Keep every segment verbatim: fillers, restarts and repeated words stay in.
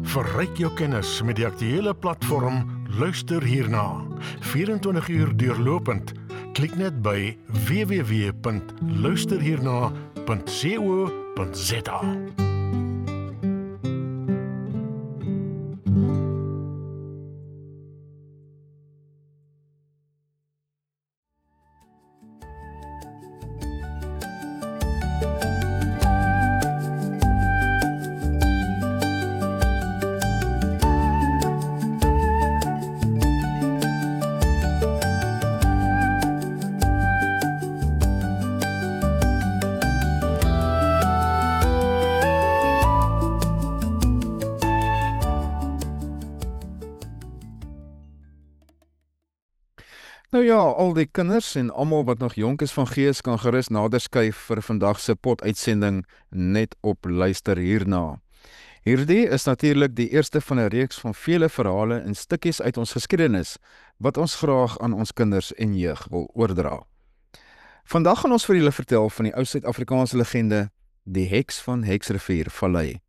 Verryk jou kennis met die aktuele platform Luister Hierna. vyf-en-twintig uur deurlopend. Klik net by w w w punt luisterhierna punt co punt za. Nou ja, al die kinders en almal wat nog jonk is van gees kan gerus nader skuif vir vandag se potuitsending net op Luister Hierna. Hierdie is natuurlik die eerste van 'n reeks van vele verhale en stukkies uit ons geskiedenis wat ons graag aan ons kinders en jeug wil oordra. Vandag gaan ons vir julle vertel van die ou Suid-Afrikaanse legende, die heks van Heksrivier Vallei.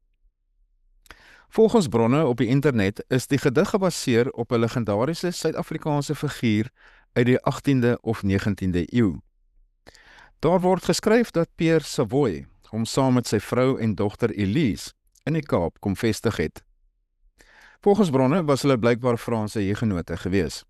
Volgens bronne op die internet is die gedig gebaseer op 'n legendariese Suid-Afrikaanse figuur uit die agtiende of negentiende eeu. Daar word geskryf dat Pierre Savoy hom saam met sy vrou en dogter Elise in die Kaap kom vestig het. Volgens bronne was hulle blykbaar Franse huisgenote gewees.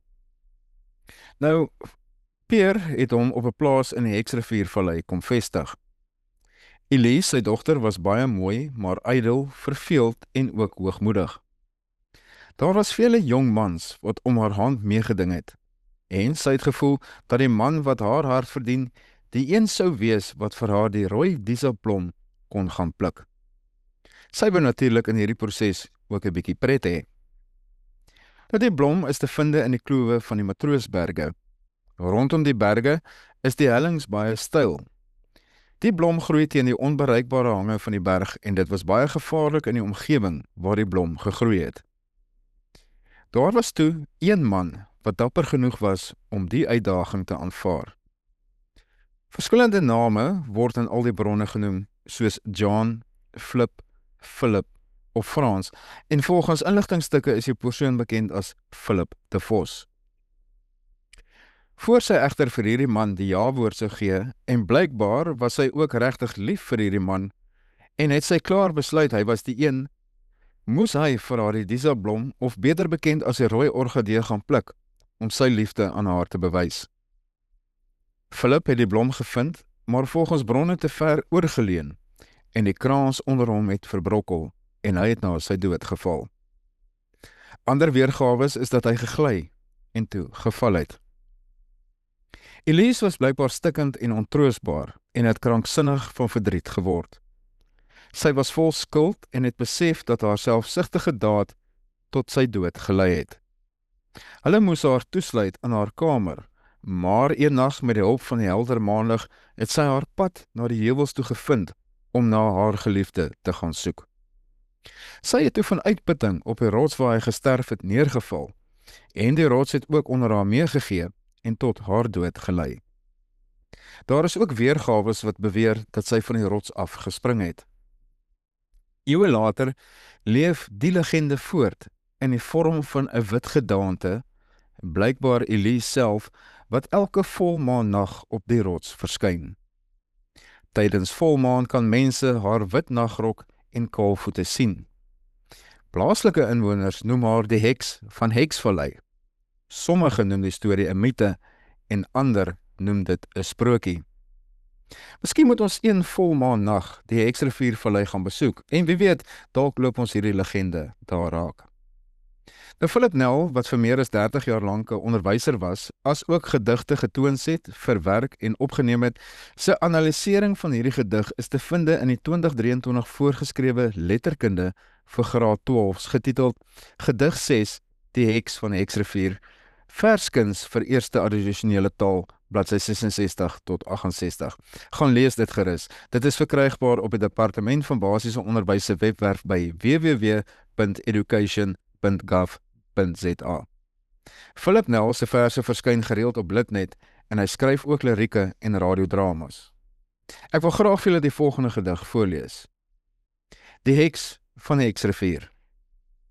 Nou, Pierre het hom op 'n plaas in die Heksrivier Vallei kom vestig. Elise, sy dogter, was baie mooi, maar ydel, verveeld en ook hoogmoedig. Daar was vele jong mans wat om haar hand meegeding het, en sy het gevoel dat die man wat haar hart verdien, die een sou wees wat vir haar die rooi dieselblom kon gaan pluk. Sy wou natuurlik in hierdie proses ook 'n bietjie pret hê. Nou, die blom is te vind in die klowe van die Matroosberge. Rondom die berge is die hellings baie steil. Die blom groei teen die onbereikbare hange van die berg en dit was baie gevaarlik in die omgewing waar die blom gegroei het. Daar was toe een man wat dapper genoeg was om die uitdaging te aanvaar. Verskillende name word in al die bronne genoem, soos John, Flip, Philip of Frans, en volgens inligtingstukke is die persoon bekend as Philip de Vos. Voor sy egter vir hierdie man die ja-woord sou gee, en blykbaar was sy ook regtig lief vir hierdie man, en het sy klaar besluit hy was die een, moes hy vir haar die dieselblom, of beter bekend as die rooi orgidee gaan pluk, om sy liefde aan haar te bewys. Philip het die blom gevind, maar volgens bronne te ver oorgeleen, en die kraans onder hom het verbrokkel, en hy het na sy dood geval. Ander weergawes is dat hy gegly, en toe geval het. Elise was blykbaar stikkend en ontroostbaar, en het kranksinnig van verdriet geword. Sy was vol skuld en het besef dat haar selfsugtige daad tot sy dood gelei het. Hulle moes haar toesluit in haar kamer, maar een nag met die hulp van die helder maanlig het sy haar pad na die heuwels toe gevind om na haar geliefde te gaan soek. Sy het toe van uitputting op die rots waar hy gesterf het neergeval, en die rots het ook onder haar meegegee en tot haar dood gelei. Daar is ook weergawes wat beweer dat sy van die rots af gespring het. Eeue later leef die legende voort in die vorm van 'n wit gedaante, blykbaar Elise self, wat elke volmaannag op die rots verskyn. Tydens volmaan kan mense haar wit nagrok en kaalvoete sien. Plaaslike inwoners noem haar die heks van Heksvallei. Sommige noem die storie 'n mite en ander noem dit 'n sprokie. Miskien moet ons een volmaannag die Heksrivier Vallei gaan besoek en wie weet, dalk loop ons hierdie legende daar raak. Nou, Philip Nel, wat vir meer as dertig jaar lank 'n onderwyser was, as ook gedigte getoons het, verwerk en opgeneem het, sy analisering van hierdie gedig is te vind in die twintig drieëntwintig voorgeskrewe letterkunde vir graad twaalf, getiteld Gedig ses, die heks van Heksrivier, verskuns vir eerste addisionele taal, bladsy sesensestig tot agt-en-sestig. Gaan lees dit gerus. Dit is verkrygbaar op die Departement van Basiese Onderwys se webwerf by w w w punt education punt gov punt za. Philip Nel se verse verskyn gereeld op Blitnet en hy skryf ook lirieke en radiodramas. Ek wil graag vir julle die volgende gedig voorlees. Die heks van Heksrivier.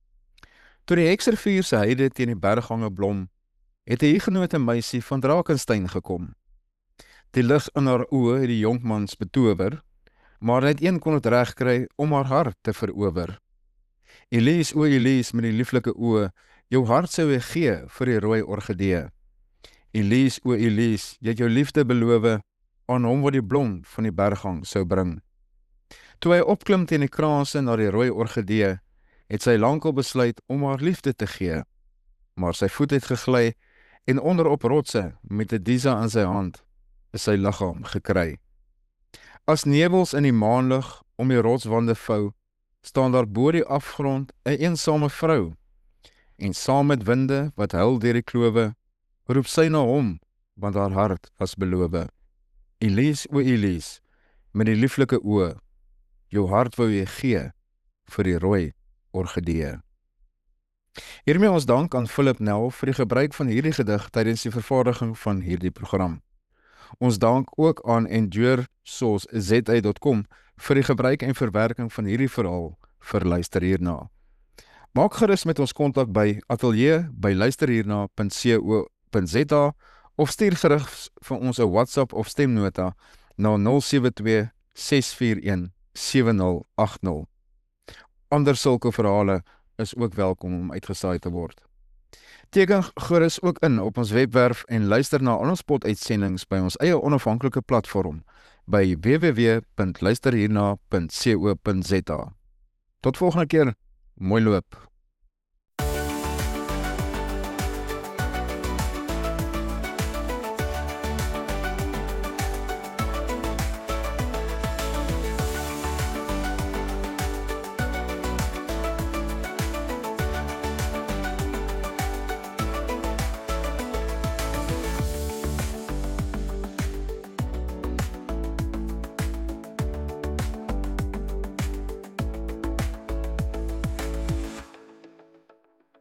Toe die Heksrivier se heide teen die berghange blom, het 'n hugenoote meisie van Drakenstein gekom. Die lig in haar oë het die jonkmans betower, maar net een kon het reg kry om haar hart te verower. Elise, o Elise, met die lieflike oë, jou hart sou hy gee vir die rooi orgidee. Elise, o Elise, jy het jou liefde beloof aan hom wat die blom van die berghang sou bring. Toe hy opklim teen die kraanse na die rooi orgidee, het sy lankal besluit om haar liefde te gee, maar sy voet het gegly en onder op rotse met 'n disa in sy hand is sy liggaam gekry. As nevels in die maanlig om die rotswande vou, staan daar bo die afgrond 'n eensame vrou, en saam met winde wat huil deur die klowe, roep sy na hom, want haar hart was beloof. Elise, o Elise, met die lieflike oë, jou hart wou jy gee vir die rooi orgidee. Hiermee ons dank aan Philip Nel vir die gebruik van hierdie gedig tydens die vervaardiging van hierdie program. Ons dank ook aan endure source z a dot com vir die gebruik en verwerking van hierdie verhaal vir Luister Hierna. Maak gerus met ons kontak by atelier by luisterhierna punt co punt za of stuur gerus vir ons 'n WhatsApp of stemnota na nul sewe twee ses vier een sewe nul agt nul. Ander sulke verhale is ook welkom om uitgesaai te word. Teken gerus ook in op ons webwerf en luister na al ons potuitsendings by ons eie onafhanklike platform by w w w punt luisterhierna punt co punt za. Tot volgende keer, mooi loop.